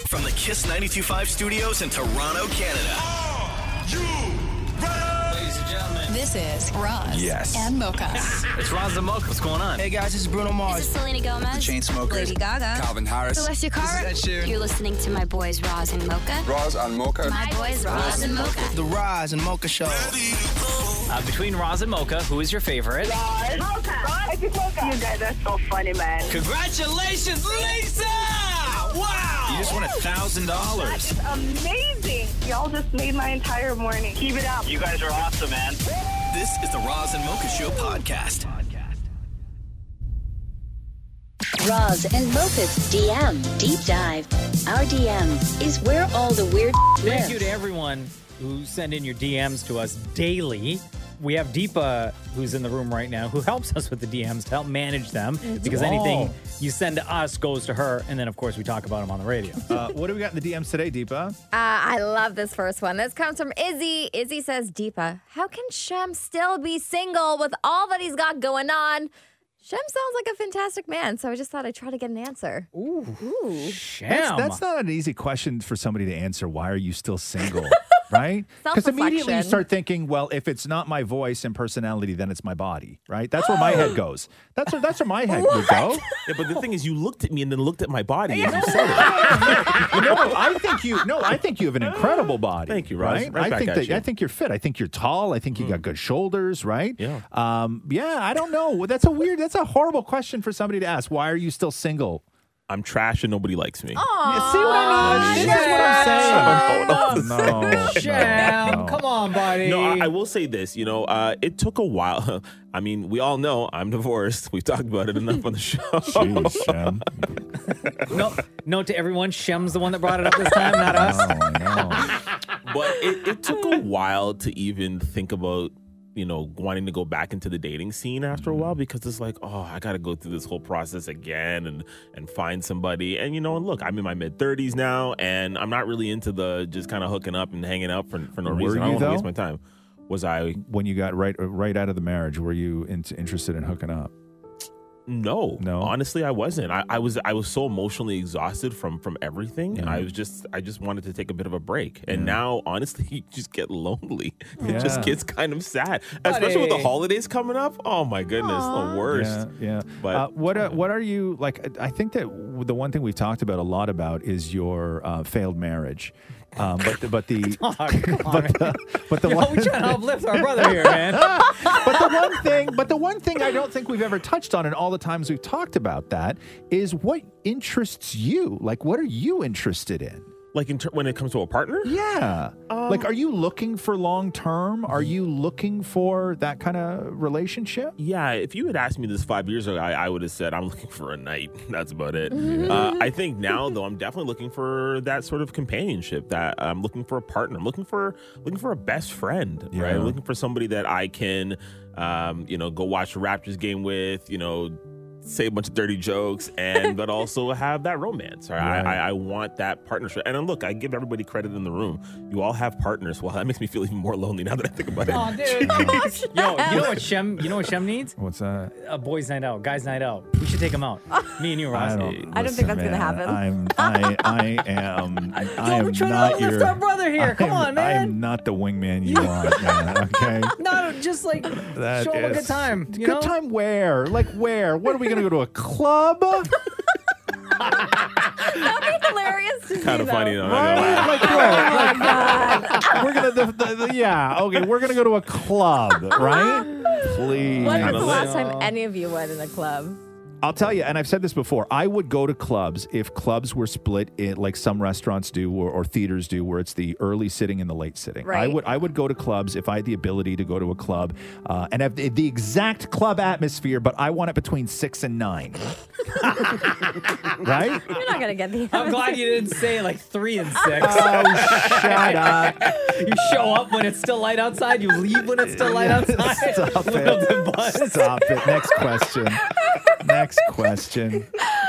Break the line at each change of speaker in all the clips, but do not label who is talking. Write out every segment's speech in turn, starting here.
From the Kiss 92.5 studios in Toronto, Canada.
Are you ready?
Ladies and gentlemen,
This is Roz
Yes.
and Mocha.
it's Roz and Mocha. What's going on?
Hey guys, this is Bruno
This
Mars.
is Selena Gomez.
Chainsmokers.
Lady Gaga.
Calvin Harris.
Celestia Cara.
This is Ed Sheeran.
You're listening to my boys Roz and Mocha.
Roz and Mocha.
My boys Roz and Mocha.
The Roz and Mocha Show.
Between Roz and Mocha, who is your favorite?
You guys are so funny, man.
Congratulations, Lisa! Wow!
You just won $1,000.
It's amazing. Y'all just made my entire morning. Keep it up.
You guys are awesome, man. This is the Roz and Mocha Show podcast.
Roz and Mocha's DM Deep Dive. Our DM is where all the weird
Thank
lives.
you to everyone who send in your DMs to us daily. We have Deepa, who's in the room right now, who helps us with the DMs to help manage them because anything you send to us goes to her. And then, of course, we talk about them on the radio.
What do we got in the DMs today, Deepa?
I love this first one. This comes from Izzy. Izzy says, Deepa, how can Shem still be single with all that he's got going on? Shem sounds like a fantastic man, so I just thought I'd try to get an answer.
Ooh.
That's not an easy question for somebody to answer. Why are you still single? Right? Because immediately you
Self-reflection.
start thinking, well, if it's not my voice and personality, then it's my body, right? That's where my head goes. That's where my head would go.
Yeah, but the thing is, you looked at me and then looked at my body and you said it.
I think you have an incredible body.
Thank you, Roz.
Right?
Right back at you.
I think you're fit. I think you're tall. I think you got good shoulders, right?
Yeah.
I don't know. That's a horrible question for somebody to ask. Why are you still single?
I'm trash and nobody likes me.
You see what I mean? This is what I'm saying. No.
Shem, come on, buddy.
No, I will say this. It took a while. I mean, we all know I'm divorced. We've talked about it enough on the show.
Jeez, Shem.
Note to everyone, Shem's the one that brought it up this time, not us.
No.
But it took a while to even think about, wanting to go back into the dating scene after a while, because it's like, I got to go through this whole process again and find somebody. And, and look, I'm in my mid-30s now, and I'm not really into the just kind of hooking up and hanging out for no reason. I don't want to waste my time. Was I?
When you got right out of the marriage, were you interested in hooking up?
No. Honestly, I wasn't. I was so emotionally exhausted from everything.
Yeah.
I just wanted to take a bit of a break. And now, honestly, you just get lonely.
Yeah.
It just gets kind of sad, especially with the holidays coming up. Oh my goodness, the worst.
Yeah.
But
what are you like? I think that the one thing we've talked about a lot about is your failed marriage. But the
We're
one
trying to uplift our brother here, man.
but the one thing I don't think we've ever touched on in all the times we've talked about that is what interests you. Like, what are you interested in?
like when it comes to a partner?
Yeah. Like, are you looking for long term? Are you looking for that kind of relationship?
Yeah. If you had asked me this 5 years ago, I would have said I'm looking for a night. That's about it. I think now, though, I'm definitely looking for that sort of companionship. That I'm looking for a partner. I'm looking for a best friend.
Yeah.
Right. I'm looking for somebody that I can, go watch a Raptors game with. Say a bunch of dirty jokes, but also have that romance. Right? I want that partnership. And look, I give everybody credit in the room. You all have partners. Well, that makes me feel even more lonely now that I think about it.
Oh, dude. Yo, you know what Shem needs?
What's that?
A boys' night out, guys' night out. We should take him out. Me and you, Ross.
I don't think that's gonna happen.
I am
we're trying
not
to uplift our brother here. Come on, man.
I am not the wingman you want, man. Okay.
No, just like
That
show him a
is-
good time. You
Good
know?
time where? Like where? What are we going to go to a club?
That'd be hilarious to see,
Kind of funny, though.
Right? Like where? Like, we're gonna we're gonna go to a club, right? Please.
When was the last time any of you went in a club?
I'll tell you, and I've said this before, I would go to clubs if clubs were split in, like some restaurants do or theaters do, where it's the early sitting and the late sitting.
Right.
I would go to clubs if I had the ability to go to a club and have the exact club atmosphere, but I want it between 6 and 9. Right?
You're not gonna get the.
I'm glad you didn't say like 3 and 6.
Oh, shut up.
You show up when it's still light outside. You leave when it's still light outside.
Stop it. Stop it. Next question. Next question.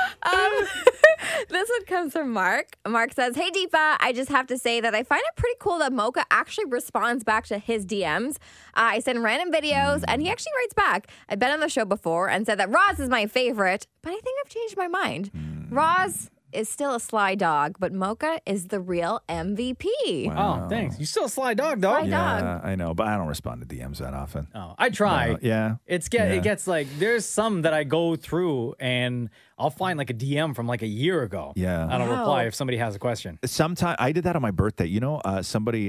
This one comes from Mark. Mark says, "Hey Deepa, I just have to say that I find it pretty cool that Mocha actually responds back to his DMs. I send random videos, and he actually writes back. I've been on the show before and said that Roz is my favorite, but I think I've changed my mind. Roz, is still a sly dog, but Mocha is the real MVP.
Oh, thanks. You're still a sly dog, though.
Sly dog.
Yeah, I know, but I don't respond to DMs that often.
Oh, I try.
Yeah.
It gets like, there's some that I go through and I'll find like a DM from like a year ago.
Yeah.
I don't reply if somebody has a question.
Sometime I did that on my birthday. You know, I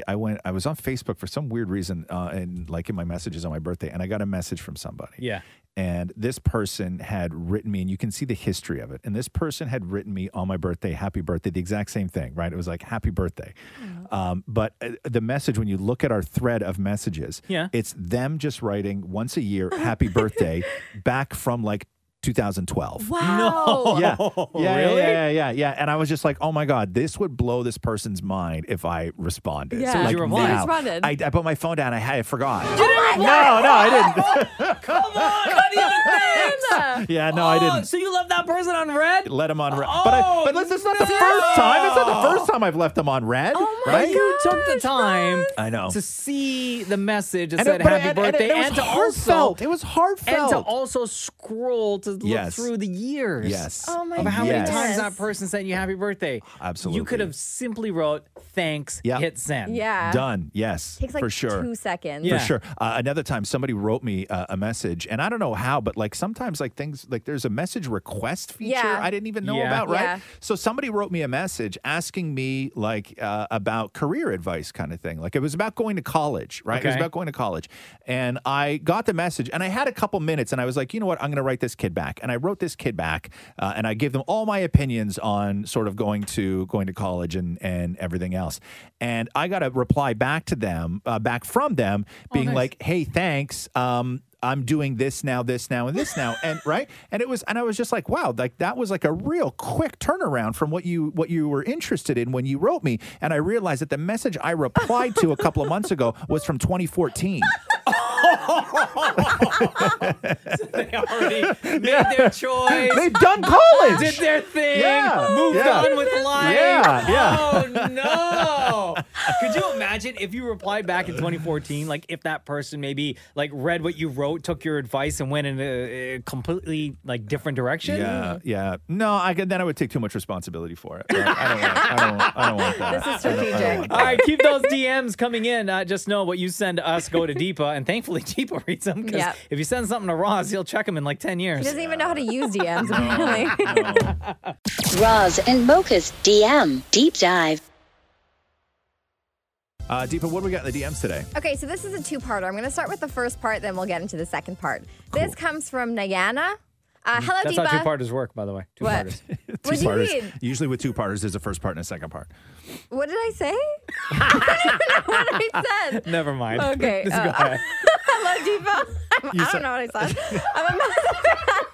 was on Facebook for some weird reason, and like in my messages on my birthday, and I got a message from somebody.
Yeah.
And this person had written me, and you can see the history of it. And this person had written me on my birthday, happy birthday, the exact same thing, right? It was like, happy birthday. But the message, when you look at our thread of messages, it's them just writing once a year, happy birthday, back from like 2012.
Wow.
Yeah.
Really?
Yeah. And I was just like, oh my God, this would blow this person's mind if I responded.
Yeah.
So did
like
you reply?
now,
You responded.
I put my phone down. I forgot.
Oh my God.
No, I didn't.
Come on, not even thanks.
Yeah, no, I didn't.
So you left that person on red?
Let him on red.
Oh,
but listen, it's not the first time. It's not the first time I've left him on red.
Oh my
right?
You took the time
I know.
to see the message that
And
said
it- but-
happy birthday
it was
and to
heartfelt.
also
It was heartfelt.
and to also scroll to look
Yes.
through the years.
Yes.
Oh my
Of how
Yes.
many times that person sent you happy birthday.
Absolutely.
You could have simply wrote thanks,
Yeah.
hit send.
Yeah.
Done. Yes.
Takes like
for sure.
2 seconds.
Yeah.
For sure. Another time, somebody wrote me a message, and I don't know how, but like sometimes, like things like there's a message request feature
Yeah.
I didn't even know
Yeah.
about, right?
Yeah.
So somebody wrote me a message asking me like about career advice, kind of thing. Like it was about going to college, right? It was
Okay.
about going to college, and I got the message, and I had a couple minutes, and I was like, you know what, I'm going to write this kid back, and I wrote this kid back, and I gave them all my opinions on sort of going to college and everything else, and I got a reply back to them, back from them, being
nice.
like, hey, thanks. I'm doing this now, and this now, and right, and I was just like, wow, like that was like a real quick turnaround from what you were interested in when you wrote me, and I realized that the message I replied to a couple of months ago was from 2014.
They already made their choice.
They'd done college.
Did their thing.
Yeah.
Moved
Yeah.
on with life.
Yeah.
Oh, no. Could you imagine if you replied back in 2014, like if that person maybe like read what you wrote, took your advice and went in a completely like different direction?
Yeah. No, then I would take too much responsibility for it. I don't want that.
This is strategic.
All right, keep those DMs coming in. Just know what you send to us go to Deepa, and thankfully Deepa reads them because
Yep.
if you send something to Roz, he'll check them in like 10
He
years.
doesn't even know how to use DMs, apparently.
Roz and Mocha's DM Deep Dive.
Deepa, what do we got in the DMs today?
Okay, so this is a two-parter. I'm going to start with the first part, then we'll get into the second part. This comes from Nayana. Hello,
That's
Deepa.
how two-parters work, by the way.
What?
Two-parters.
What do you
Two-parters.
mean?
Usually with two-parters, there's a first part and a second part.
What did I say? I don't even know what I said.
Never mind.
Okay.
Just go ahead.
Hello, Deepa. I don't know what I said. I'm a massive fan.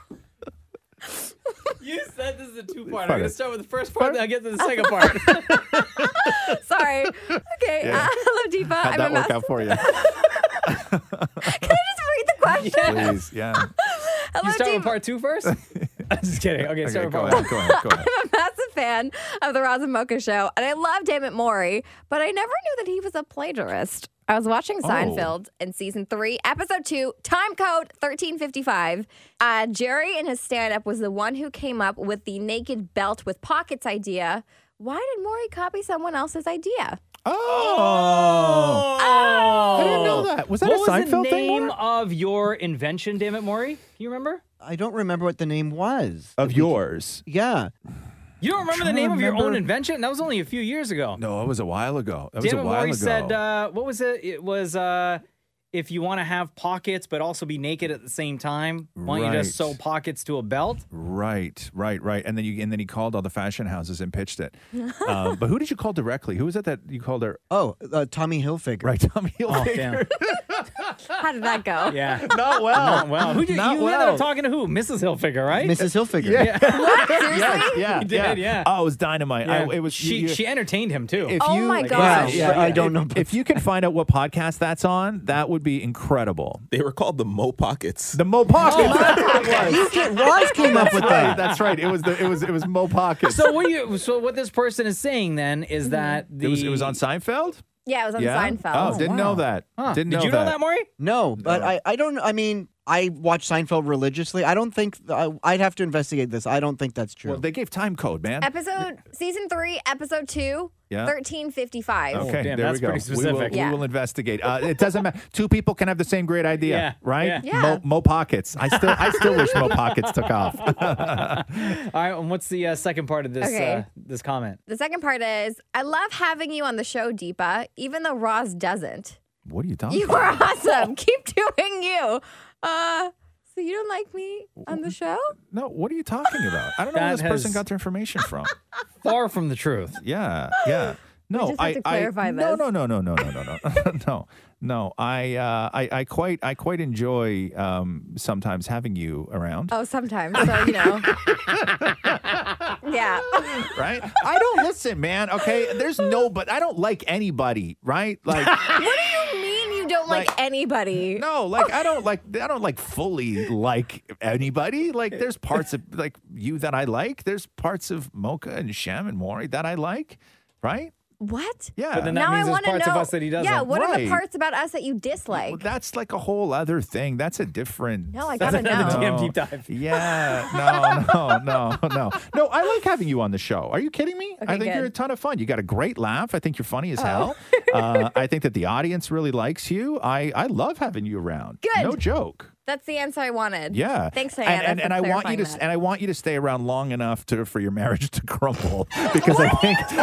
You said this is a two-part. I'm going to start with the first part, then I'll get to the second part.
Sorry. Okay.
Yeah.
Hello, Deepa.
How'd that work out for you?
Can I just read the question?
Please, yeah.
Hello,
You start with
Deepa.
part two first? I'm just kidding. Okay,
Okay,
start with
go
part one.
ahead. Go ahead.
I'm a massive fan of the Roz and Mocha show, and I love Dammit Maury, but I never knew that he was a plagiarist. I was watching Seinfeld in season 3, episode 2, time code 1355. Jerry in his stand-up was the one who came up with the naked belt with pockets idea. Why did Maury copy someone else's idea?
Oh. I didn't know that. Was that
What
a Seinfeld
was the
thing?
name
Maura?
of your invention, Dammit Maury? Can you remember?
I don't remember what the name was.
Of yours?
Yeah.
You don't remember the
trying to
name of your own
remember.
invention? That was only a few years ago.
No, it was a while ago. That was
Dammit
a while
Maury
ago.
said, what was it? It was, if you want to have pockets but also be naked at the same time, why don't you just
Right.
sew pockets to a belt?
Right. And then he called all the fashion houses and pitched it. But who did you call directly? Who was it that you called her?
Oh, Tommy Hilfiger.
Right, Tommy Hilfiger.
Damn.
How did that go?
Yeah.
Not well.
Not well. Who did
Not
you ended
well.
up talking to who? Mrs. Hilfiger, right?
Mrs. Hilfiger.
Yeah.
Seriously?
Yeah.
You did, yeah.
Oh, it was dynamite.
Yeah.
It was.
she entertained him too.
If
Oh
you,
my gosh.
Wow. I don't know.
If you can find out what podcast that's on, that would be incredible.
They were called the Mo Pockets.
The Mo Pockets.
Roz came up with that.
That's right. It was Mo Pockets.
So what this person is saying then is that
it was on Seinfeld.
Yeah, it was on
Yeah.
Seinfeld.
Oh, didn't know that.
Huh.
Didn't
Did
know
you know that, Maury?
No, but I don't. I mean, I watch Seinfeld religiously. I don't think I'd have to investigate this. I don't think that's true.
Well, they gave time code, man.
Season 3, episode 2,
Yeah.
1355.
Okay,
damn,
there
that's
we go.
pretty specific.
We will investigate. It doesn't matter. Two people can have the same great idea,
Yeah,
right?
yeah.
Mo Pockets. I still wish Mo Pockets took off.
All right, and what's the second part of this this comment?
The second part is, I love having you on the show, Deepa, even though Roz doesn't.
What are you talking
You
about?
are awesome. Keep doing you. So you don't like me on the show?
No, what are you talking about? I don't know where
That
this person
has-
got their information from.
Far from the truth.
Yeah. No,
just have to clarify
no,
this.
no. I quite enjoy sometimes having you around.
Oh, sometimes. So, you know. Yeah.
Right? I don't listen, man. Okay, but I don't like anybody. Right? Like,
What do you mean you don't like anybody?
no, like I don't like fully like anybody. Like, there's parts of like you that I like. There's parts of Mocha and Shem and Maury that I like. Right?
What?
Yeah.
But then that
Now
means
I
there's
want to
parts
know.
of us that he doesn't.
Yeah, what are the
Right.
parts about us that you dislike?
Well, that's like a whole other thing. That's a different.
No, I
That's
gotta
another
know.
DM deep dive.
Yeah, no. I like having you on the show. Are you kidding me? I think
good.
you're a ton of fun. You got a great laugh. I think you're funny as hell. I think that the audience really likes you. I love having you around.
Good.
No joke.
That's the answer I wanted.
Yeah.
Thanks, Diana.
And I want you to
that.
and I want you to stay around long enough for your marriage to crumble because I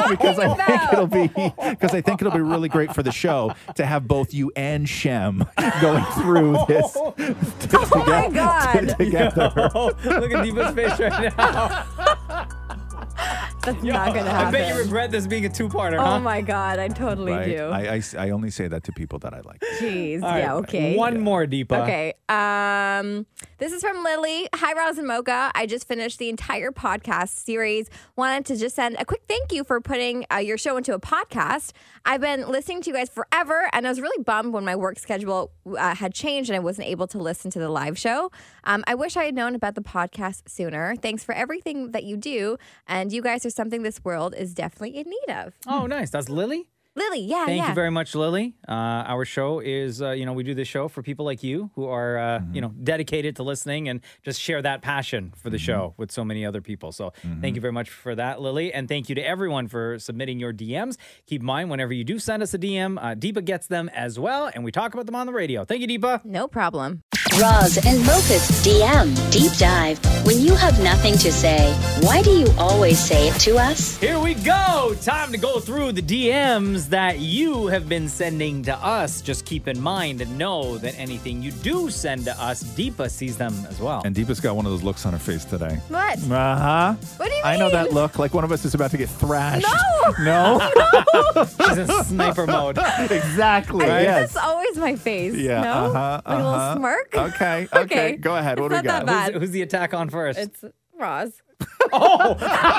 think it'll be really great for the show to have both you and Shem going through this
Oh my God.
together.
Look at Deepa's face right now.
That's not gonna happen.
I bet you regret this being a two-parter, huh?
Oh my God, I totally
Right?
do.
I only say that to people that I like.
Jeez.
All right,
Yeah. Okay.
One more, Deepa.
Okay. This is from Lily. Hi, Roz and Mocha. I just finished the entire podcast series. Wanted to just send a quick thank you for putting your show into a podcast. I've been listening to you guys forever, and I was really bummed when my work schedule had changed and I wasn't able to listen to the live show. I wish I had known about the podcast sooner. Thanks for everything that you do, and you guys are something this world is definitely in need of.
Oh, nice. That's Lily?
Lily, yeah,
Thank
yeah.
you very much, Lily. Our show is, we do this show for people like you who are, dedicated to listening and just share that passion for the show with so many other people. So thank you very much for that, Lily. And thank you to everyone for submitting your DMs. Keep in mind, whenever you do send us a DM, Deepa gets them as well, and we talk about them on the radio. Thank you, Deepa.
No problem.
Roz and Mocha's DM Deep Dive. When you have nothing to say, why do you always say it to us?
Here we go. Time to go through the DMs that you have been sending to us. Just keep in mind and know that anything you do send to us, Deepa sees them as well.
And Deepa's got one of those looks on her face today.
What?
Uh-huh.
What do you mean?
I know that look. Like one of us is about to get thrashed.
No!
No?
She's in sniper mode.
Exactly.
I think
Yes.
that's always my face.
Yeah.
No?
Uh-huh.
Like a little smirk?
Okay.
Okay.
Go ahead. What
It's
do we
not
got?
that bad.
Who's the attack on first?
It's Roz.
Oh!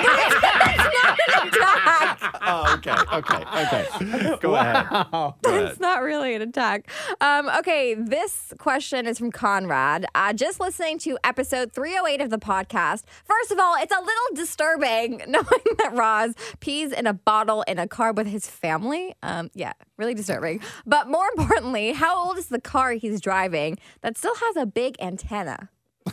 Oh, okay. Go ahead. Go ahead.
It's not really an attack. Okay, this question is from Conrad. Just listening to episode 308 of the podcast. First of all, it's a little disturbing knowing that Roz pees in a bottle in a car with his family. Yeah, really disturbing. But more importantly, how old is the car he's driving that still has a big antenna?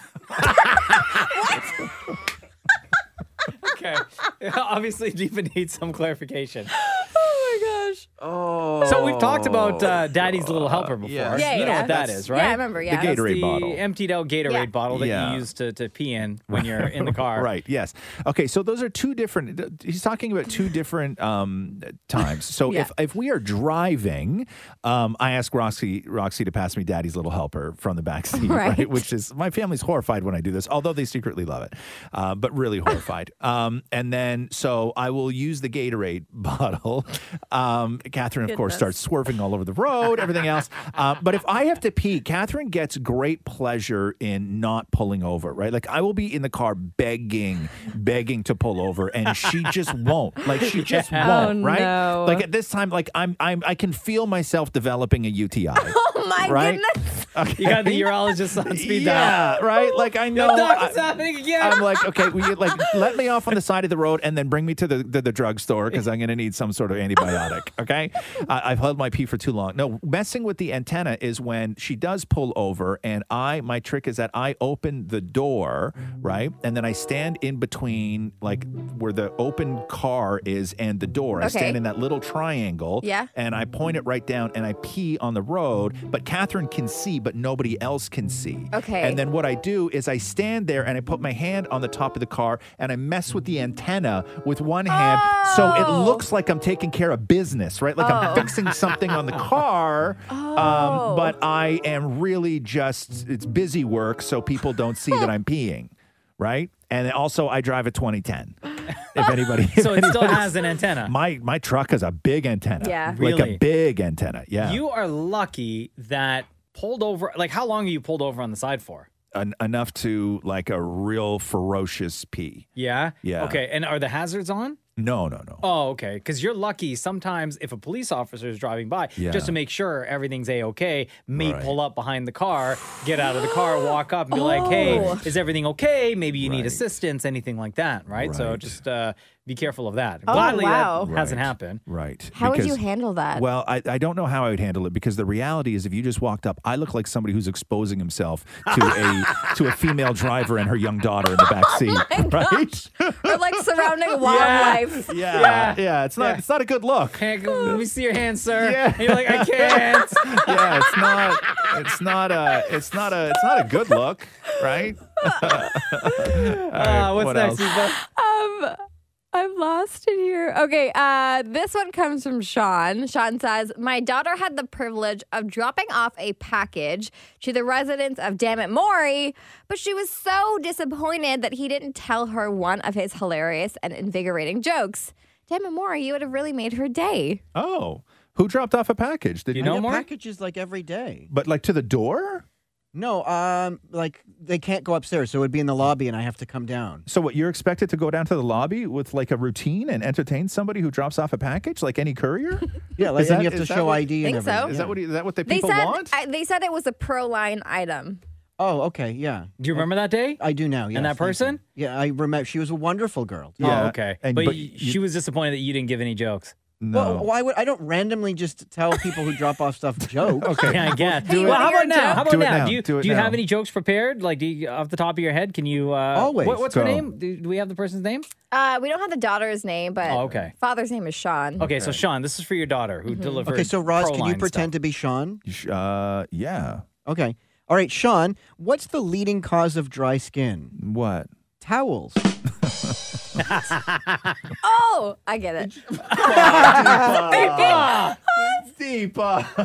Okay. Obviously, Deepa needs some clarification.
Oh my gosh.
Oh.
So we've talked about Daddy's Little Helper before.
yes.
Yeah,
you know
yeah.
what that is, right?
Yeah, I remember, yeah.
The
That's
Gatorade
the
bottle.
emptied out Gatorade
Yeah.
bottle that
Yeah.
you use to pee in when you're in the car.
Right. Yes. Okay. So those are two different. He's talking about two different times. So
Yeah.
if we are driving, I ask Roxy to pass me Daddy's Little Helper from the back seat,
Right.
Which is my family's horrified when I do this, although they secretly love it, but really horrified. And then so I will use the Gatorade bottle. Catherine, of course, starts swerving all over the road, everything else. But if I have to pee, Catherine gets great pleasure in not pulling over, right? Like I will be in the car begging to pull over, and she just won't. Like she just won't, right?
no.
Like at this time, like I can feel myself developing a UTI.
Oh my
right?
goodness.
You got the urologist on speed
Yeah,
dial.
right? Like, I know.
Yo, doc, it's happening again.
I'm like, okay, will you let me off on the side of the road and then bring me to the drugstore because I'm going to need some sort of antibiotic, okay? I've held my pee for too long. No, messing with the antenna is when she does pull over and my trick is that I open the door, right? And then I stand in between, like, where the open car is and the door. I stand in that little triangle.
Yeah.
And I point it right down and I pee on the road, but Catherine can see, but nobody else can see.
Okay.
And then what I do is I stand there and I put my hand on the top of the car and I mess with the antenna with one hand so it looks like I'm taking care of business, right? Like I'm fixing something on the car, but I am really just, it's busy work so people don't see that I'm peeing, right? And also I drive a 2010. If anybody,
So it still has an antenna.
My truck has a big antenna.
Yeah.
Like
Really?
a big antenna. Yeah.
You are lucky that pulled over. Like, how long are you pulled over on the side for?
Enough to like a real ferocious pee.
Yeah?
Yeah.
Okay. And are the hazards on?
No.
Oh, okay. Because you're lucky sometimes if a police officer is driving by,
Yeah.
just to make sure everything's A-okay, may
Right.
pull up behind the car, get out of the car, walk up and be like, hey, is everything okay? Maybe you need assistance, anything like that, right? So
Right.
just be careful of that.
Oh,
Gladly
wow.
that hasn't
Right.
happened.
Right.
How would you
Because-
handle that?
Well, I don't know how I would handle it because the reality is if you just walked up, I look like somebody who's exposing himself to a female driver and her young daughter in the back seat, right?
Or like surrounding wildlife.
Yeah. It's not a good look.
Hey, let me see your hand, sir.
Yeah.
And you're like, I can't.
Yeah, it's not a good look, right?
What's
what
next,
else?
Eva?
I'm lost in here. Okay, this one comes from Sean. Sean says, my daughter had the privilege of dropping off a package to the residents of Dammit Maury, but she was so disappointed that he didn't tell her one of his hilarious and invigorating jokes. Dammit Maury, you would have really made her day.
Oh, who dropped off a package? Did
You
I
know
get
more?
packages like every day.
But like to the door?
No, like they can't go upstairs, so it would be in the lobby, and I have to come down.
So what, you're expected to go down to the lobby with like a routine and entertain somebody who drops off a package like any courier?
Yeah, like,
Is that-
and you have to
is that
show
what-
ID and
Think so.
everything.
Is
Yeah.
that what the
They
people
said
want?
they said it was a Proline item.
Oh, okay, yeah.
Do you remember that day?
I do now. Yes,
And that
thank you.
person?
Yeah, I remember. She was a wonderful girl.
Yeah.
Oh, okay.
And-
but
but
she was disappointed that you didn't give any jokes.
No.
Well, why would I don't randomly just tell people who drop off stuff jokes?
Okay.
Yeah, I guess.
Hey, you
well,
wanna
how
hear
about
a
now?
joke?
How about
Do it
now?
now.
Do you,
Do it
do you have
now.
any jokes prepared? Like, off the top of your head, can you?
Always.
What's her
Go.
name? Do we have the person's name?
We don't have the daughter's name, but
Oh, okay.
father's name is Sean.
Okay, so Sean, this is for your daughter who delivered.
Okay, so Roz, can you
Proline
pretend
stuff.
to be Sean?
Yeah.
Okay. All right, Sean, what's the leading cause of dry skin?
What?
Towels.
Oh, I get it.
Deep.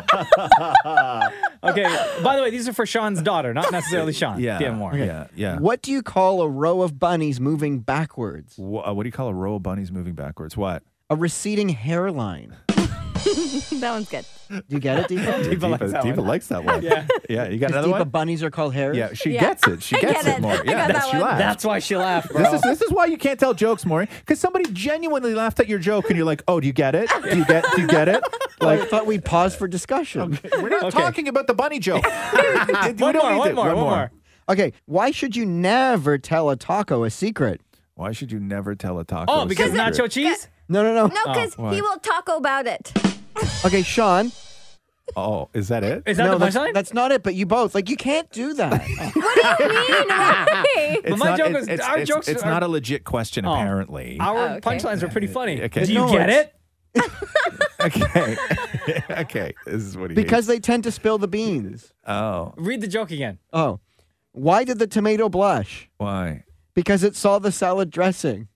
Okay. By the way, these are for Sean's daughter, not necessarily Sean.
Yeah.
DM more.
Yeah.
What do you call a row of bunnies moving backwards?
What do you call a row of bunnies moving backwards? What?
A receding hairline.
That one's good.
Do you get it, Deepa?
Deepa likes that
Deepa
one.
likes that one.
Yeah.
Yeah. You got
Because
another
Deepa
one?
bunnies are called hairs?
Yeah. She
Yeah.
gets it. She
I
gets
get
it
it.
more.
I
Yeah.
got that
She
one.
laughed.
That's why she laughed, bro.
This is why you can't tell jokes, Maury, because somebody genuinely laughed at your joke, and you're like, "Oh, do you get it? Do you get it?"
Like, I thought we'd pause for discussion.
We're not talking about the bunny joke.
One more.
Okay, why should you never tell a taco a secret?
Why should you never tell a taco?
Oh, because
secret?
nacho cheese?
No.
No, because
why?
he will talk about it.
Okay, Sean.
Oh, is that it?
Is that
No,
the
that's,
punchline?
that's not it, but you both. Like, you can't do that.
Why?
It's
my
not,
joke
it's,
is-
it's,
our
it's,
jokes
it's
are-
not a legit question,
Oh.
apparently.
Our
okay.
punchlines are pretty funny.
Okay.
Do you
No,
get
it's-
it?
Okay. Okay. This is what he
Because
hates.
they tend to spill the beans.
Oh,
Read the joke again.
Oh. Why did the tomato blush?
why?
Because it saw the salad dressing.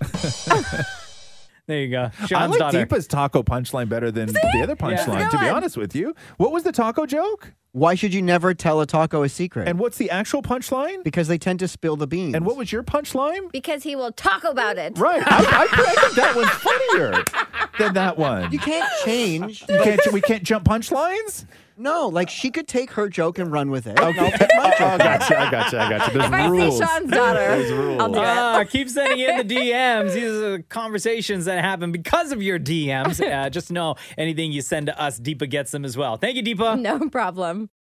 There you go.
I
Sean's
like
daughter.
Deepa's taco punchline better than the other punchline,
Good
to be
one.
honest with you. What was the taco joke?
Why should you never tell a taco a secret?
And what's the actual punchline?
Because they tend to spill the beans.
And what was your punchline?
Because he will talk about it.
Right. I think that one's funnier than that one.
You can't change.
We can't jump punchlines?
No, like she could take her joke and run with it. Okay. I'll take my
Oh,
joke.
I got you. There's
If I
rules.
see Sean's daughter,
There's rules.
I'll do it.
Keep sending in the DMs. These are conversations that happen because of your DMs. Just know anything you send to us, Deepa gets them as well. Thank you, Deepa.
No problem.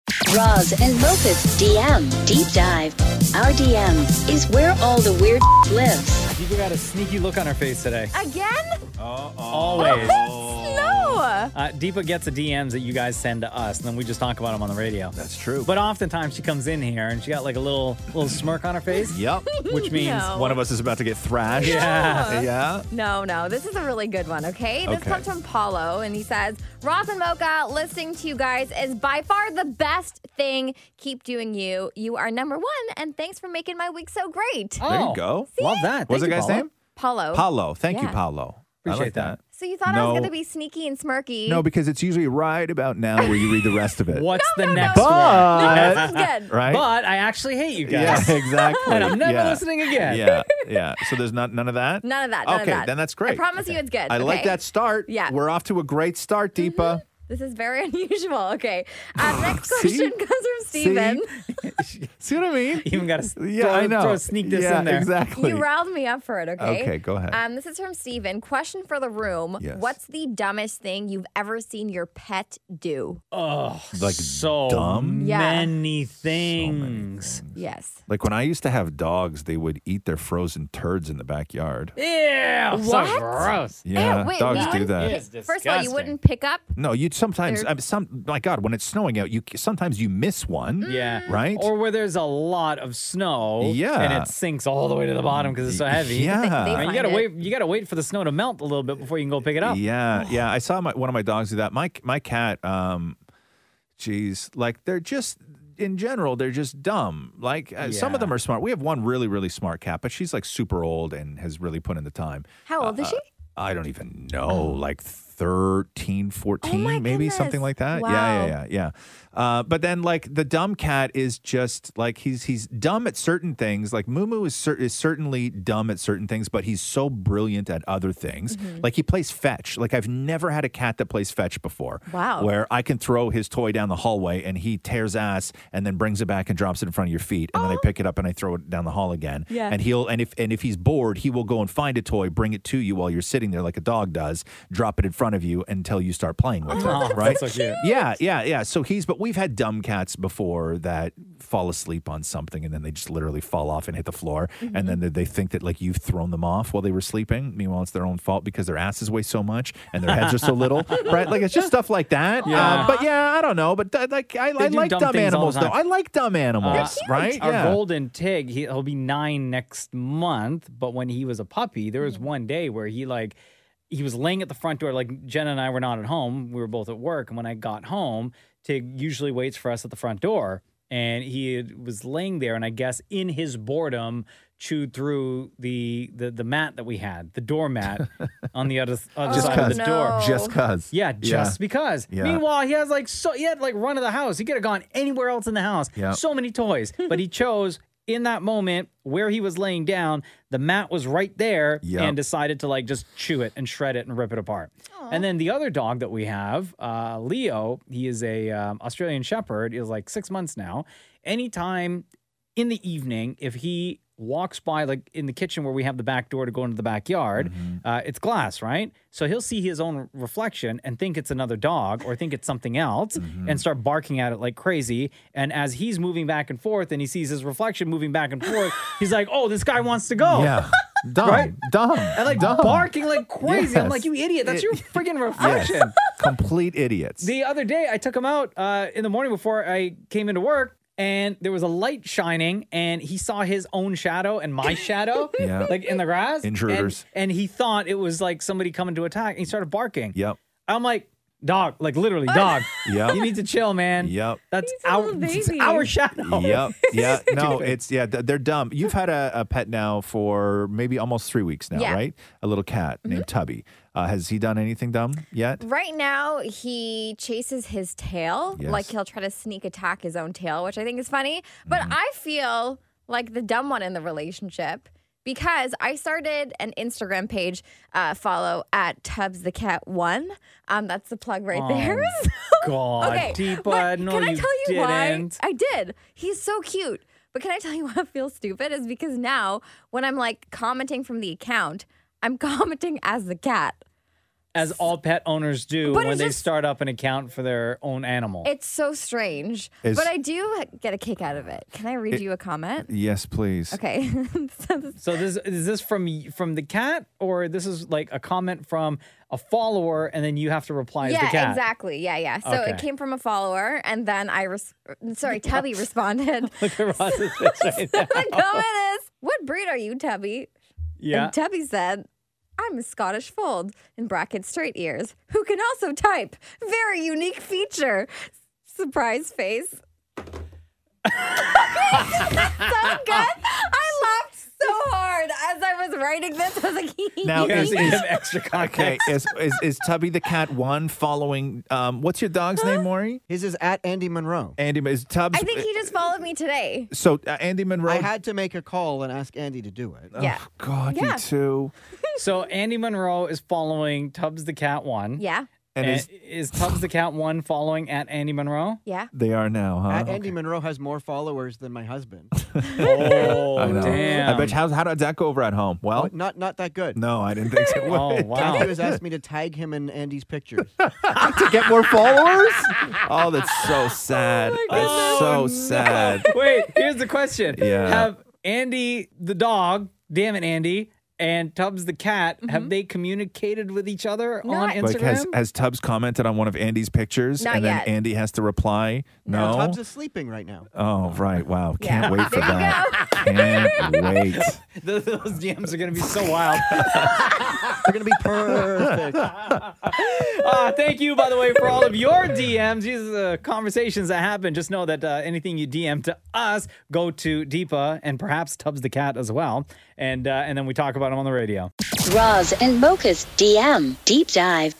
Roz and Mocha's DM Deep Dive. Our DM is where all the weird lives.
Deepa got a sneaky look on her face today.
Again?
Always.
No.
Deepa gets the DMs that you guys send to us, and then we just talk about them on the radio.
That's true.
But oftentimes she comes in here and she got like a little smirk on her face.
Yep.
Which means
No.
One of us is about to get thrashed.
Yeah.
Yeah.
No. This is a really good one, okay? This
Okay.
comes from Paulo, and he says, Roz and Mocha, listening to you guys is by far the best thing. Keep doing you. You are number one, and thanks for making my week so great.
There you go.
Love that.
What's the
Thank you,
guy's
Paula.
name?
Paulo.
Paulo. Thank you,
Yeah.
Paulo. I
Appreciate
like that.
So you thought I
No.
was going to be sneaky and smirky.
No, because it's usually right about now where you read the rest of it.
What's the
No,
next
no.
one?
But,
This is good.
right?
But I actually hate you
yeah,
guys.
exactly.
And I'm never
Yeah.
listening again.
Yeah. So there's none of that?
None of that. None
okay,
of that.
then that's great.
I promise you it's good.
I like
okay?
that start.
Yeah.
We're off to a great start, Deepa.
This is very unusual. Okay. Next
See?
question comes from Steven.
See what I mean?
You even got to
Yeah, I know.
throw sneak this
yeah,
in there.
Exactly.
You riled me up for it, okay?
Okay, go ahead.
This is from Steven. Question for the room.
Yes.
What's the dumbest thing you've ever seen your pet do?
Oh,
Like
so
dumb?
Yeah.
many things.
Yes.
Like when I used to have dogs, they would eat their frozen turds in the backyard.
Yeah, so
What?
gross.
Yeah,
wait,
dogs
you
do
wouldn't
that.
It's
First of all, you
disgusting.
wouldn't pick up.
No, you'd sometimes.
They're-
My God, when it's snowing out, sometimes you miss one.
Yeah.
Right?
Or where there's a lot of snow.
Yeah.
And it sinks all the way to the bottom because it's so heavy.
Yeah.
They
I mean,
find
you gotta
it.
wait. You gotta wait for the snow to melt a little bit before you can go pick it up.
Yeah. I saw one of my dogs do that. My cat, geez, like they're just. In general, they're just dumb. Like some of
Yeah.
them are smart. We have one really, really smart cat, but she's like super old and has really put in the time.
How old is she?
I don't even know, like 13, 14,
my
maybe
goodness.
something like that.
Wow.
Yeah. But then like the dumb cat is just like he's dumb at certain things. Like Moo is certainly dumb at certain things, but he's so brilliant at other things.
Mm-hmm.
Like he plays fetch. Like I've never had a cat that plays fetch before.
Wow.
Where I can throw his toy down the hallway and he tears ass and then brings it back and drops it in front of your feet, and then I pick it up and I throw it down the hall again.
Yeah.
And if he's bored, he will go and find a toy, bring it to you while you're sitting there like a dog does, drop it in front of you until you start playing with it. Right?
That's so cute.
Yeah. So but we've had dumb cats before that fall asleep on something and then they just literally fall off and hit the floor.
Mm-hmm.
And then they think that like you've thrown them off while they were sleeping. Meanwhile, it's their own fault because their asses weigh so much and their heads are so little, right? Like it's just stuff like that.
Yeah.
But yeah, I don't know. But I
do
like
dumb
dumb
things all
animals
the
though.
time.
I like dumb animals, right?
Our
Yeah.
golden Tig, he'll be 9 next month. But when he was a puppy, there was one day where he was laying at the front door. Like Jenna and I were not at home; we were both at work. And when I got home, Tig usually waits for us at the front door, and he was laying there. And I guess in his boredom, chewed through the mat that we had, the doormat on the other side of the door.
Just cause.
Yeah, just because.
Yeah.
Meanwhile, he had run of the house. He could have gone anywhere else in the house.
Yeah.
So many toys. But he chose in that moment where he was laying down, the mat was right there and decided to just chew it and shred it and rip it apart. And then the other dog that we have, Leo, he is a Australian Shepherd. He's 6 months now. Anytime in the evening, if he walks by in the kitchen where we have the back door to go into the backyard, it's glass, right? So he'll see his own reflection and think it's another dog or think it's something else and start barking at it like crazy. And as he's moving back and forth and he sees his reflection moving back and forth, he's like, oh, this guy wants to go.
Yeah. Dumb.
Right?
Dumb.
And
dumb.
barking like crazy. I'm
Yes.
like, you idiot. That's your freaking
Yes.
reflection.
Complete idiots.
The other day, I took him out in the morning before I came into work, and there was a light shining, and he saw his own shadow and my shadow,
Yeah.
in the grass.
Intruders.
And he thought it was somebody coming to attack, and he started barking.
Yep.
I'm like, dog, literally, dog.
Yep.
You need to chill, man.
Yep.
That's
He's a little
it's
baby.
our shadow.
Yep. Yeah. No, they're dumb. You've had a pet now for maybe almost 3 weeks now,
Yeah.
right? A little cat named Tubby. Has he done anything dumb yet?
Right now, he chases his tail.
Yes.
He'll try to sneak attack his own tail, which I think is funny. But I feel like the dumb one in the relationship because I started an Instagram page follow at Tubbs the Cat 1. That's the plug right there.
God,
Okay,
Deepa,
but
no,
can I
you
tell you
didn't.
why? I did. He's so cute. But can I tell you what feels stupid is because now when I'm commenting from the account, I'm commenting as the cat.
As all pet owners do
But
when
it's
they
just-
start up an account for their own animal.
It's so strange, but I do get a kick out of it. Can I read you a comment?
Yes, please.
Okay.
So is this from the cat, or this is like a comment from a follower, and then you have to reply as the cat?
Yeah, exactly. Yeah. So
Okay.
it came from a follower, and then Tubby responded.
Look at Ross's face right now.
The comment is, "What breed are you, Tubby?"
Yeah.
And Tubby said, "I'm a Scottish Fold, in brackets straight ears, who can also type. Very unique feature." Surprise face. So good. I laughed so hard as I was writing this. I was like,
Now,
You guys
is,
need
is,
some extra
okay,
context.
is Tubby the Cat one following, what's your dog's name, Maury?
His is at Andy Monroe.
Andy, is Tubbs?
I think he just followed me today.
So, Andy Monroe.
I had to make a call and ask Andy to do it.
Yeah.
Oh, God,
Yeah.
you too.
So Andy Monroe is following Tubbs the Cat 1.
Yeah.
And
And is Tubbs the Cat 1 following at Andy Monroe?
Yeah.
they are now, huh?
At Andy Monroe has more followers than my husband.
Oh,
I know.
damn.
I bet you, how did that go over at home? Well,
But not that good.
no, I didn't think so.
Oh, wow.
Andy has asked me to tag him in Andy's pictures.
To get more followers? Oh, that's so sad. That's so sad.
Wait, here's the question.
Yeah.
Have Andy the dog, damn it, Andy, and Tubbs the cat, have they communicated with each other on
Not-
Instagram?
Like, has Tubbs commented on one of Andy's pictures?
Not
and then
yet.
Andy has to reply? No.
Tubbs is sleeping right now.
Oh, right. Wow.
Yeah.
Can't wait for
There you
that. Can't wait.
Those DMs are going to be so wild.
They're going to be perfect.
Thank you, by the way, for all of your DMs. These are the conversations that happen. Just know that anything you DM to us, go to Deepa and perhaps Tubbs the cat as well. And then we talk about them on the radio.
Roz and Mocha's DM Deep Dive.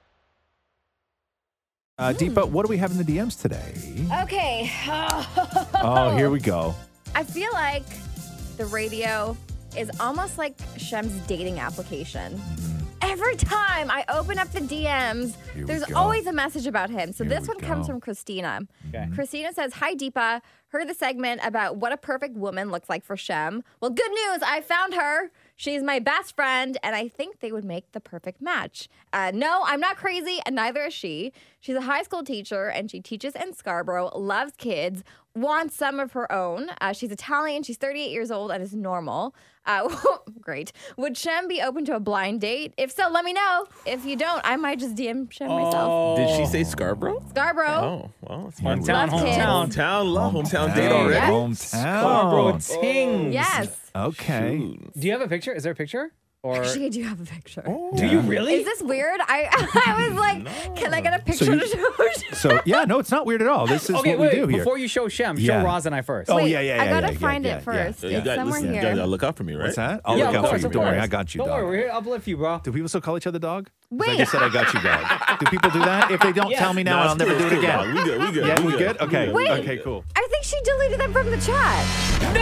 Deepa, what do we have in the DMs today?
Okay.
Oh, here we go.
I feel like the radio is almost like Shem's dating application. Every time I open up the DMs,
Here we
there's
go.
always a message about him. So
Here
this
we
one comes
go.
from Christina.
Okay.
Christina says, "Hi, Deepa. Heard the segment about what a perfect woman looks like for Shem. Well, good news. I found her. She's my best friend, and I think they would make the perfect match. No, I'm not crazy, and neither is she. She's a high school teacher, and she teaches in Scarborough, loves kids, wants some of her own. She's Italian. She's 38 years old and is normal. Great. Would Shem be open to a blind date? If so, let me know. If you don't, I might just DM Shem myself.
Did she say Scarborough?
Scarborough.
Oh, well, it's fine.
Hometown,
Love kids.
hometown.
Hometown date already.
Yes.
Scarborough
Hometown.
Tings.
Yes.
Okay.
Shoot.
Do you have a picture? Is there a picture? Or
Actually, I do have a picture.
do you really?
Is this weird? I was like, can I get a picture
you-
to show?
So, yeah, no, it's not weird at all. This is
Okay,
what
wait.
we do here.
Before you show Shem,
Yeah.
show Roz and I first.
Oh,
Wait,
yeah,
I gotta
yeah,
find
yeah,
it first.
You
It's
got,
somewhere
listen, you
here.
gotta look out for me, right?
What's that? I'll
Yeah,
look
of
out for
course,
you.
of
Don't worry,
course.
I got you,
Don't
dog.
worry, we're here to uplift you, bro.
Do people still call each other dog? 'Cause I
Wait,
just said I got you, dog. Do people do that? If they don't
Yeah.
tell me now,
No,
I'll
it's
never
cool,
do it
it's cool,
again.
dog. We good, we good.
Yeah, we good? Okay.
Wait.
Okay, cool.
I think she deleted them from the chat.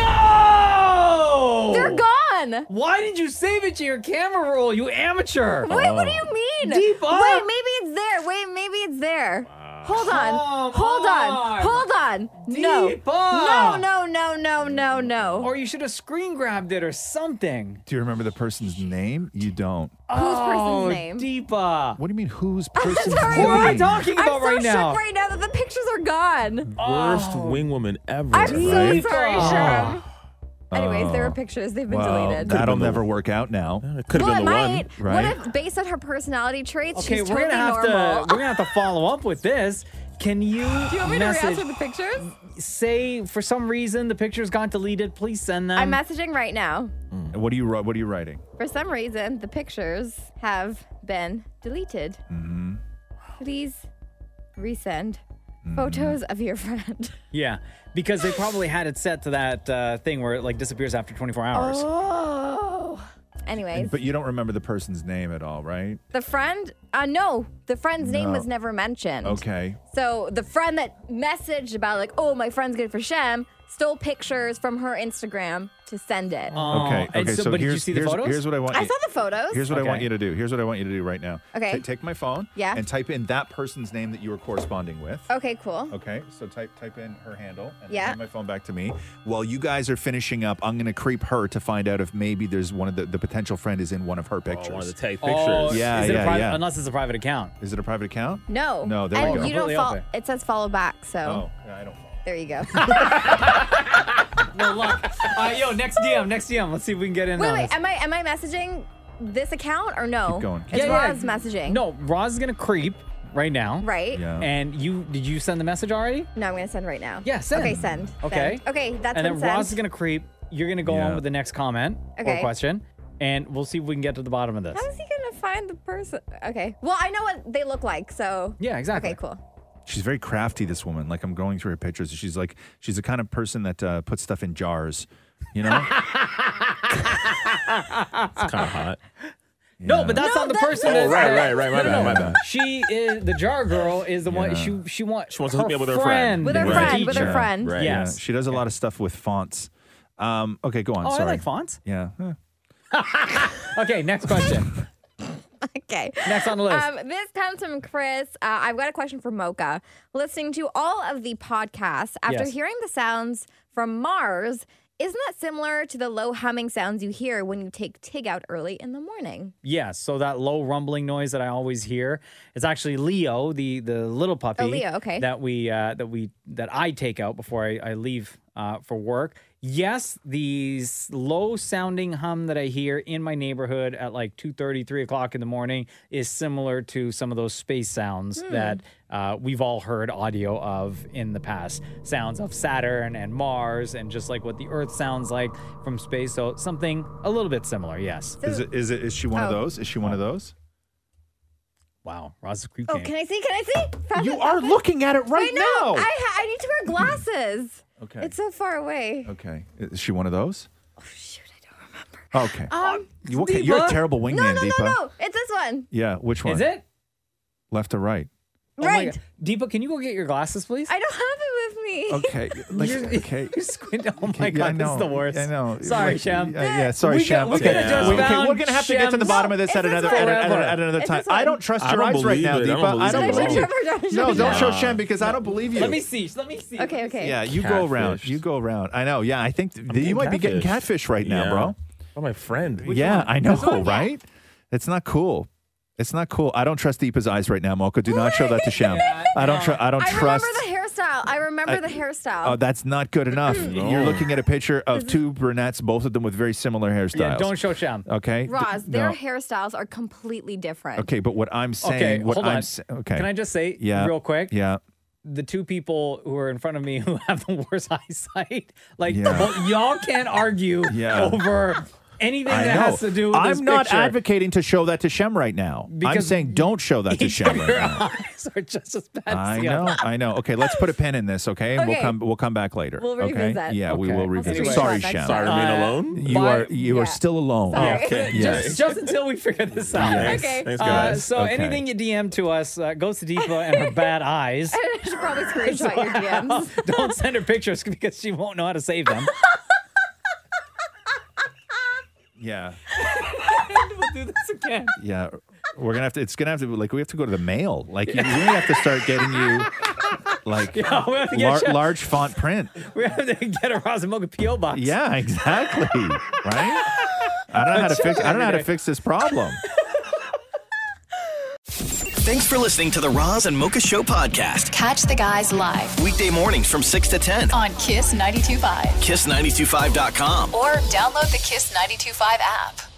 No!
They're gone.
Why did you save it to your camera roll, you amateur?
Wait, what do you mean?
Deep up.
Wait, maybe it's there. Wait, maybe it's there. Hold on.
Come
Hold on.
on.
Hold on. No.
Deep up.
No.
Or you should have screen grabbed it or something.
Do you remember the person's name? You don't.
Whose
Oh,
person's name?
Deepa.
What do you mean, whose person's
sorry,
Who am I
name?
talking
I'm
about
so
right now?
shook right now that the pictures are gone.
Worst wing woman ever.
I'm so
Right?
sorry,
Oh.
Shem. Anyways, there were pictures. They've been
Well,
deleted.
that'll never work out now.
It could have
Well, it
been the
might.
one.
right?
What if, based on her personality traits,
Okay,
she's
we're
totally
gonna have
normal?
to follow up with this. Can you,
Do you want me to
message?
re-answer the pictures?
Say for some reason the pictures got deleted. Please send them.
I'm messaging right now.
What are you writing?
For some reason, the pictures have been deleted.
Mm-hmm.
Please resend photos of your friend.
Yeah, because they probably had it set to that thing where it like disappears after 24 hours.
Oh. Anyways,
But you don't remember the person's name at all, right?
the friend, no, the friend's name
No.
was never mentioned.
Okay.
So the friend that messaged about like, oh, my friend's good for Shem, stole pictures from her Instagram to send it.
Okay. So
but did you see the photos?
Here's what I want.
I saw the photos.
Here's what I want you to do. Here's what I want you to do right now.
Okay.
Take my phone.
Yeah.
And type in that person's name that you were corresponding with.
Okay, cool.
Okay. So type in her handle and
Yeah.
hand my phone back to me. While you guys are finishing up, I'm going to creep her to find out if maybe there's one of the potential friend is in one of her pictures.
One of the tag
Oh,
pictures.
Yeah,
is it a
yeah,
private,
yeah.
Unless it's a private account.
Is it a private account?
No.
No, there we
and
go.
you don't
Completely
follow.
open.
It says follow back, so
Oh, yeah, I don't follow.
there you go.
No luck. Yo, next DM. Let's see if we can get in.
Wait,
on
wait.
this.
Am I messaging this account or no?
Keep going.
It's Roz messaging.
No, Roz is gonna creep right now.
Right.
Yeah.
And did you send the message already?
No, I'm gonna send right now.
Yeah, send.
Okay, send.
Okay.
Send. Okay, that's
And
been
then
sent.
Roz is gonna creep. You're gonna go
Yeah.
on with the next comment or
Okay.
question, and we'll see if we can get to the bottom of this.
How is he gonna find the person? Okay. Well, I know what they look like, so.
Yeah, exactly.
Okay, cool.
She's very crafty, this woman. Like, I'm going through her pictures. She's the kind of person that puts stuff in jars, you know?
It's kind of hot.
No, but that's not the person.
Oh,
that,
right. My bad.
She is the jar girl. Is the one she wants.
She wants to hook me up with her friend.
With her
the
friend, with her
teacher.
friend.
Right.
Yes.
Yeah, she does a lot of stuff with fonts. Okay, go on.
Oh,
Sorry.
I like fonts.
Yeah.
Okay, next question.
Okay.
Next on the list.
This comes from Chris. I've got a question for Mocha. Listening to all of the podcasts, after
Yes.
hearing the sounds from Mars, isn't that similar to the low humming sounds you hear when you take Tig out early in the morning?
Yes, so that low rumbling noise that I always hear is actually Leo, the little puppy.
Oh, Leo, okay.
That I take out before I leave for work. Yes, the low sounding hum that I hear in my neighborhood at like 2:30, 3 o'clock in the morning is similar to some of those space sounds that we've all heard audio of in the past. Sounds of Saturn and Mars and just like what the Earth sounds like from space. So something a little bit similar, yes.
Is she one of those? Is she one of those?
Wow, Roz's creep
Oh,
game.
can I see? Can I see?
You are looking at it right
I know.
now.
I need to wear glasses.
Okay.
It's so far away.
Okay. Is she one of those?
Oh, shoot. I don't remember.
Okay. You're a terrible wingman,
No.
Deepa.
It's this one.
Yeah, which one?
Is it?
Left or right?
Oh my
Right.
God. Deepa, can you go get your glasses, please?
I don't have it with me.
Okay. Okay.
You squint. Oh my
Yeah,
God,
I know.
this is the worst.
I know.
Sorry,
Like,
Shem.
yeah, sorry,
We
Shem.
could have just found
we're gonna have to get to the
Shem's-
bottom of this at
It's
another
this one.
at another
It's
time.
this one.
I don't trust
I
your
don't
eyes right
believe
now,
it. I
Deepa.
don't
I don't
believe
believe
it.
you. No, don't show Shem because I don't believe you.
Let me see. Let me see.
Okay.
Yeah, you go around.
Catfished.
You go around. I know. Yeah, I think you
getting
might be getting
catfished.
catfish right now,
Yeah.
bro.
Oh, my friend.
Yeah, I know, right? It's not cool. It's not cool. I don't trust Deepa's eyes right now, Mocha. Do not show that to Shem. I don't trust.
I
trust.
remember the hairstyle. I remember the hairstyle.
Oh, that's not good enough. You're looking at a picture of two brunettes, both of them with very similar hairstyles.
Yeah, don't show Shem.
Okay.
Roz, their
No.
hairstyles are completely different.
Okay, but what I'm saying,
Okay,
what
hold
I'm
on.
okay.
Can I just say
Yeah.
real quick?
Yeah.
The two people who are in front of me who have the worst eyesight, like
Yeah.
well, y'all can't argue
Yeah.
over anything
I
that
know.
has to do with this
I'm not
picture.
advocating to show that to Shem right now. I'm
Because
saying don't show that to
Each
Shem
of
right
your
now.
eyes are just as bad as
I
the
know,
other.
I know. Okay, let's put a pin in this, okay? And
Okay.
we'll come back later.
We'll
okay?
revisit.
Yeah, we
Okay.
will
I'll
revisit.
anyway.
Sorry,
Next
Shem.
Sorry, remain alone.
You are still alone.
Sorry.
Okay.
Yes.
Just until we figure this out.
Yes.
Okay.
Thanks, guys.
So
Okay.
anything you DM to us goes to Deepa and her bad eyes.
I should probably screenshot your DMs.
Don't send her pictures because she won't know how to save them.
Yeah.
We'll do this again.
Yeah. We're gonna have to. It's gonna have to. Like, we have to go to the mail. Like, we really have to start getting you, like,
Yeah, we have to get Shem.
large font print.
We have to get a Roz and Mocha P.O. box.
Yeah, exactly. Right. I don't know how to fix. I don't know how to fix this problem.
Thanks for listening to the Roz and Mocha Show podcast.
Catch the guys live
Weekday mornings from 6 to 10.
on Kiss 92.5
Kiss925.com.
or download the Kiss 92.5 app.